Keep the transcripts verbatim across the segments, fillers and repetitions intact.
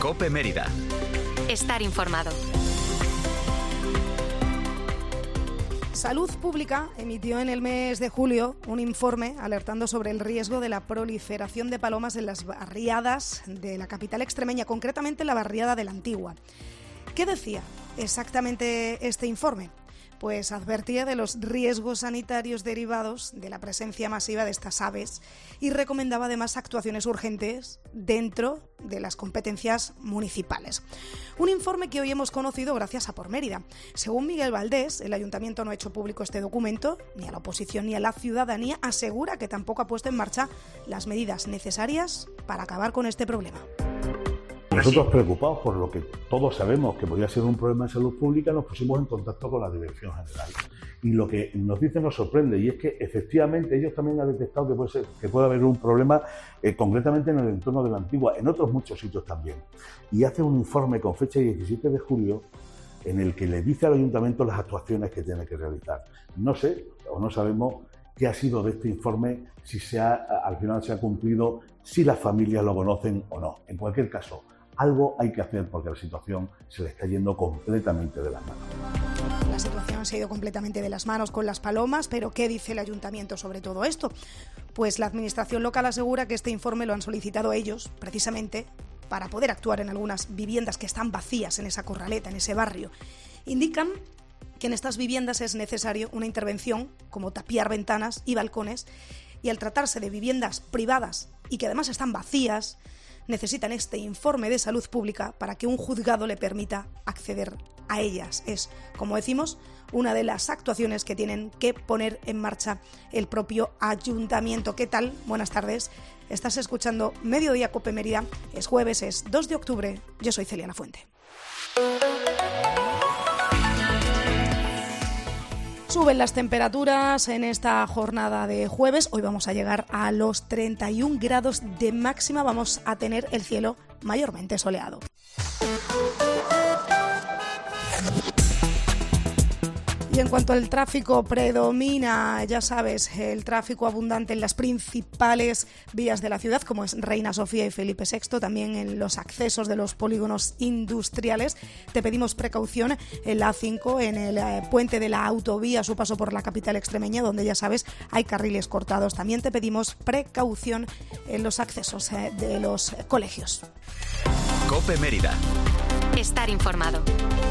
COPE Mérida. Estar informado. Salud Pública emitió en el mes de julio un informe alertando sobre el riesgo de la proliferación de palomas en las barriadas de la capital extremeña, concretamente en la barriada de la Antigua. ¿Qué decía exactamente este informe? Pues advertía de los riesgos sanitarios derivados de la presencia masiva de estas aves y recomendaba además actuaciones urgentes dentro de las competencias municipales. Un informe que hoy hemos conocido gracias a Por Mérida. Según Miguel Valdés, el ayuntamiento no ha hecho público este documento, ni a la oposición ni a la ciudadanía. Asegura que tampoco ha puesto en marcha las medidas necesarias para acabar con este problema. Nosotros, preocupados por lo que todos sabemos que podía ser un problema de salud pública, nos pusimos en contacto con la Dirección General. Y lo que nos dice nos sorprende, y es que efectivamente ellos también han detectado que puede, ser, que puede haber un problema eh, concretamente en el entorno de la Antigua, en otros muchos sitios también. Y hace un informe con fecha diecisiete de julio en el que le dice al ayuntamiento las actuaciones que tiene que realizar. No sé, o no sabemos qué ha sido de este informe, si se ha, al final se ha cumplido, si las familias lo conocen o no. En cualquier caso, algo hay que hacer porque la situación se le está yendo completamente de las manos. La situación se ha ido completamente de las manos con las palomas, pero ¿qué dice el ayuntamiento sobre todo esto? Pues la administración local asegura que este informe lo han solicitado ellos, precisamente, para poder actuar en algunas viviendas que están vacías en esa corraleta, en ese barrio. Indican que en estas viviendas es necesario una intervención, como tapiar ventanas y balcones, y al tratarse de viviendas privadas y que además están vacías, necesitan este informe de salud pública para que un juzgado le permita acceder a ellas. Es, como decimos, una de las actuaciones que tienen que poner en marcha el propio ayuntamiento. ¿Qué tal? Buenas tardes. Estás escuchando Mediodía COPE Mérida. Es jueves, es dos de octubre. Yo soy Celia Lafuente. Suben las temperaturas en esta jornada de jueves. Hoy vamos a llegar a los treinta y un grados de máxima. Vamos a tener el cielo mayormente soleado. Y en cuanto al tráfico, predomina, ya sabes, el tráfico abundante en las principales vías de la ciudad, como es Reina Sofía y Felipe sexto, también en los accesos de los polígonos industriales. Te pedimos precaución en la A cinco, en el eh, puente de la autovía, a su paso por la capital extremeña, donde ya sabes, hay carriles cortados. También te pedimos precaución en los accesos eh, de los colegios. COPE Mérida. Estar informado.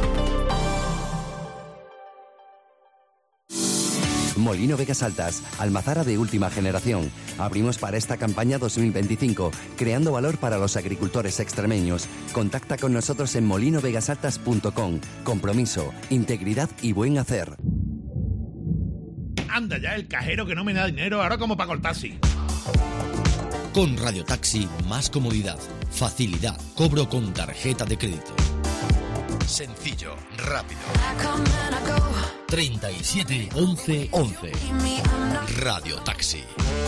Molino Vegas Altas, almazara de última generación. Abrimos para esta campaña dos mil veinticinco, creando valor para los agricultores extremeños. Contacta con nosotros en molino vegas altas punto com. Compromiso, integridad y buen hacer. Anda ya el cajero que no me da dinero, ahora como pago el taxi. Con Radio Taxi, más comodidad, facilidad, cobro con tarjeta de crédito. Sencillo, rápido. treinta y siete once once. Radio Taxi.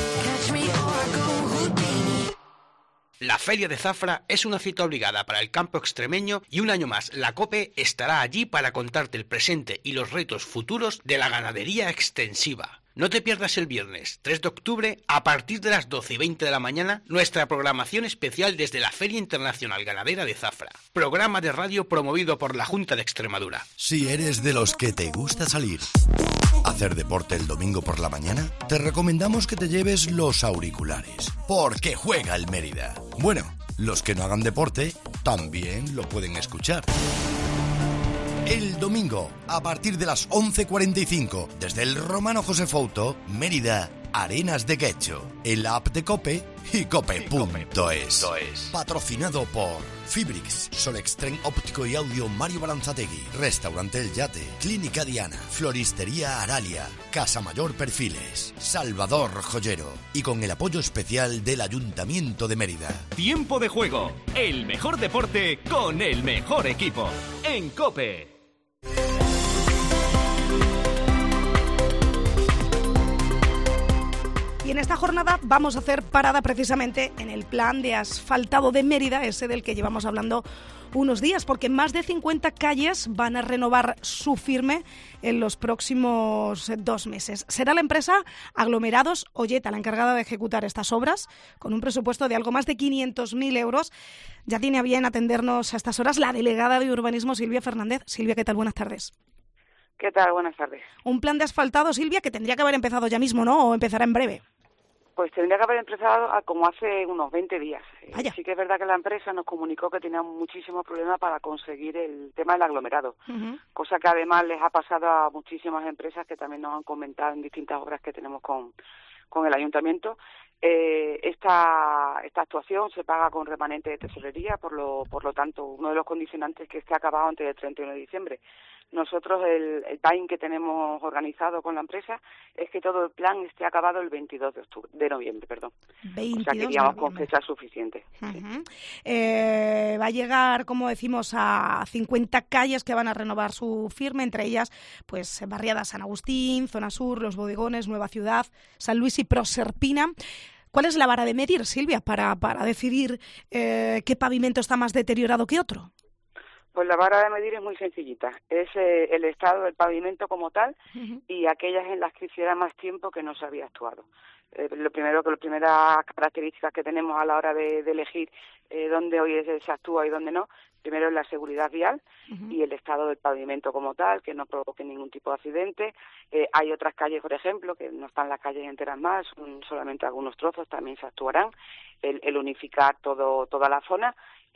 La Feria de Zafra es una cita obligada para el campo extremeño y un año más la COPE estará allí para contarte el presente y los retos futuros de la ganadería extensiva. No te pierdas el viernes tres de octubre, a partir de las doce y veinte de la mañana, nuestra programación especial desde la Feria Internacional Ganadera de Zafra. Programa de radio promovido por la Junta de Extremadura. Si eres de los que te gusta salir, hacer deporte el domingo por la mañana, te recomendamos que te lleves los auriculares, porque juega el Mérida. Bueno, los que no hagan deporte también lo pueden escuchar. El domingo, a partir de las once cuarenta y cinco, desde el Romano José Fouto, Mérida, Arenas de Guecho, en la app de COPE y cope punto es. Patrocinado por Fibrix, Solextren Óptico y Audio Mario Balanzategui, Restaurante El Yate, Clínica Diana, Floristería Aralia, Casa Mayor Perfiles, Salvador Joyero y con el apoyo especial del Ayuntamiento de Mérida. Tiempo de juego, el mejor deporte con el mejor equipo, en COPE. Y Y en esta jornada vamos a hacer parada precisamente en el plan de asfaltado de Mérida, ese del que llevamos hablando unos días, porque más de cincuenta calles van a renovar su firme en los próximos dos meses. Será la empresa Aglomerados Olleta la encargada de ejecutar estas obras, con un presupuesto de algo más de quinientos mil euros. Ya tiene a bien atendernos a estas horas la delegada de Urbanismo, Silvia Fernández. Silvia, ¿qué tal? Buenas tardes. ¿Qué tal? Buenas tardes. Un plan de asfaltado, Silvia, que tendría que haber empezado ya mismo, ¿no? ¿O empezará en breve? Pues tendría que haber empezado a, como hace unos veinte días. Vaya. Sí que es verdad que la empresa nos comunicó que tenía muchísimos problemas para conseguir el tema del aglomerado, uh-huh. cosa que además les ha pasado a muchísimas empresas que también nos han comentado en distintas obras que tenemos con, con el ayuntamiento. Eh, esta, esta actuación se paga con remanente de tesorería, por lo, por lo tanto, uno de los condicionantes es que esté acabado antes del treinta y uno de diciembre. Nosotros el, el time que tenemos organizado con la empresa es que todo el plan esté acabado el veintidós de octubre, de noviembre, perdón. veintidós o sea que iríamos con fecha suficiente. Uh-huh. Sí. Eh, va a llegar, como decimos, a cincuenta calles que van a renovar su firme, entre ellas, pues barriada San Agustín, Zona Sur, Los Bodegones, Nueva Ciudad, San Luis y Proserpina. ¿Cuál es la vara de medir, Silvia, para, para decidir eh, qué pavimento está más deteriorado que otro? Pues la vara de medir es muy sencillita. Es eh, el estado del pavimento como tal uh-huh. y aquellas en las que hiciera más tiempo que no se había actuado. Eh, lo primero que las primeras características que tenemos a la hora de, de elegir eh, dónde hoy se actúa y dónde no, primero es la seguridad vial uh-huh. y el estado del pavimento como tal, que no provoque ningún tipo de accidente. Eh, hay otras calles, por ejemplo, que no están las calles enteras más, son solamente algunos trozos, también se actuarán. El, el unificar todo toda la zona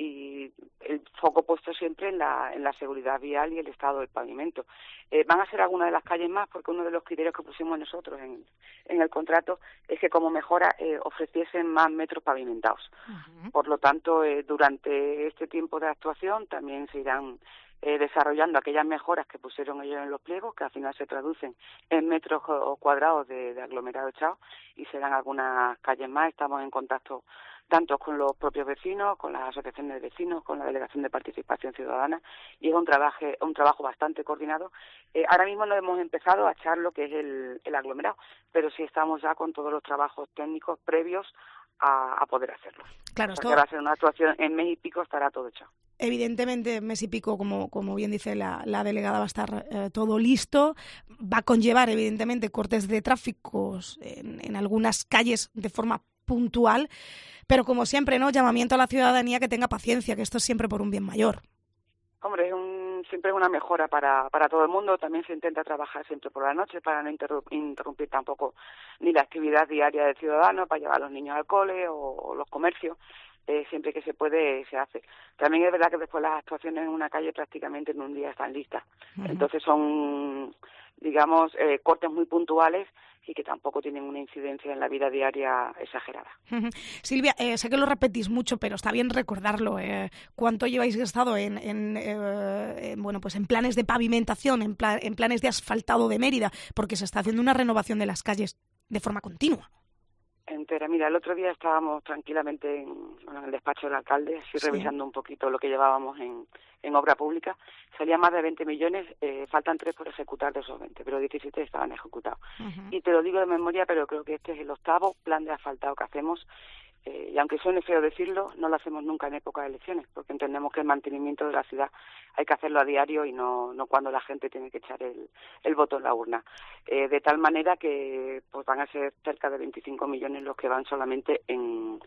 y el foco puesto siempre en la en la seguridad vial y el estado del pavimento. Eh, van a ser algunas de las calles más, porque uno de los criterios que pusimos nosotros en, en el contrato es que como mejora eh, ofreciesen más metros pavimentados. Uh-huh. Por lo tanto, eh, durante este tiempo de actuación también se irán eh, desarrollando aquellas mejoras que pusieron ellos en los pliegos, que al final se traducen en metros cuadrados de, de aglomerado echado, y serán algunas calles más. Estamos en contacto tanto con los propios vecinos, con las asociaciones de vecinos, con la Delegación de Participación Ciudadana, y es un trabajo, un trabajo bastante coordinado. Eh, ahora mismo no hemos empezado a echar lo que es el, el aglomerado, pero sí estamos ya con todos los trabajos técnicos previos a, a poder hacerlo. Claro, esto va a ser una actuación en mes y pico, estará todo hecho. Evidentemente, mes y pico, como, como bien dice la, la delegada, va a estar eh, todo listo. Va a conllevar, evidentemente, cortes de tráficos en, en algunas calles de forma puntual, pero como siempre, ¿no? Llamamiento a la ciudadanía que tenga paciencia, que esto es siempre por un bien mayor. Hombre, es un, siempre es una mejora para, para todo el mundo. También se intenta trabajar siempre por la noche para no interrumpir, interrumpir tampoco ni la actividad diaria del ciudadano, para llevar a los niños al cole o, o los comercios. Eh, siempre que se puede se hace. También es verdad que después las actuaciones en una calle prácticamente en un día están listas. Uh-huh. Entonces son, digamos, eh, cortes muy puntuales y que tampoco tienen una incidencia en la vida diaria exagerada. Uh-huh. Silvia, eh, sé que lo repetís mucho, pero está bien recordarlo. Eh, ¿Cuánto lleváis gastado en, en, eh, en, bueno, pues en planes de pavimentación, en, pla- en planes de asfaltado de Mérida? Porque se está haciendo una renovación de las calles de forma continua. Entera. Mira, el otro día estábamos tranquilamente en, bueno, en el despacho del alcalde, así sí. revisando un poquito lo que llevábamos en, en obra pública. Salían más de veinte millones, eh, faltan tres por ejecutar de esos veinte, pero diecisiete estaban ejecutados. Uh-huh. Y te lo digo de memoria, pero creo que este es el octavo plan de asfaltado que hacemos. Eh, y aunque suene feo decirlo, no lo hacemos nunca en época de elecciones, porque entendemos que el mantenimiento de la ciudad hay que hacerlo a diario y no, no cuando la gente tiene que echar el, el voto en la urna. Eh, de tal manera que pues van a ser cerca de veinticinco millones los que van solamente en,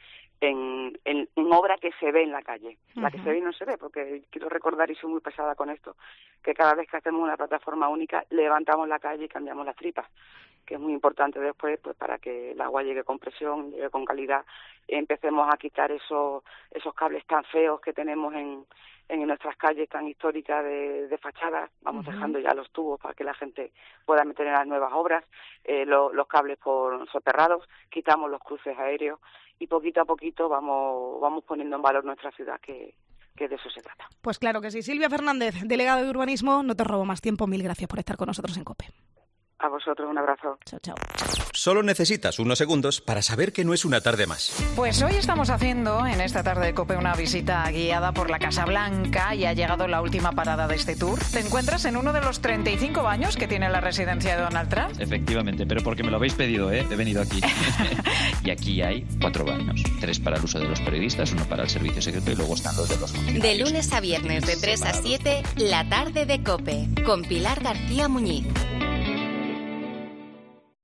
en, en, en obra que se ve en la calle. Uh-huh. La que se ve y no se ve, porque quiero recordar, y soy muy pesada con esto, que cada vez que hacemos una plataforma única, levantamos la calle y cambiamos las tripas, que es muy importante después pues para que el agua llegue con presión, llegue con calidad, empecemos a quitar esos esos cables tan feos que tenemos en, en nuestras calles tan históricas de, de fachadas. Vamos uh-huh. dejando ya los tubos para que la gente pueda meter en las nuevas obras, eh, lo, los cables por soterrados, quitamos los cruces aéreos y poquito a poquito vamos vamos poniendo en valor nuestra ciudad, que que de eso se trata. Pues claro que sí. Silvia Fernández, delegada de Urbanismo, no te robo más tiempo. Mil gracias por estar con nosotros en COPE. A vosotros un abrazo. Chao, chao. Solo necesitas unos segundos para saber que no es una tarde más. Pues hoy estamos haciendo en esta tarde de COPE una visita guiada por la Casa Blanca y ha llegado la última parada de este tour. Te encuentras en uno de los treinta y cinco baños que tiene la residencia de Donald Trump. Efectivamente, pero porque me lo habéis pedido, ¿eh? He venido aquí. Y aquí hay cuatro baños. Tres para el uso de los periodistas, uno para el servicio secreto y luego están los de los funcionarios. De lunes a viernes de tres a siete, la tarde de COPE, con Pilar García Muñiz.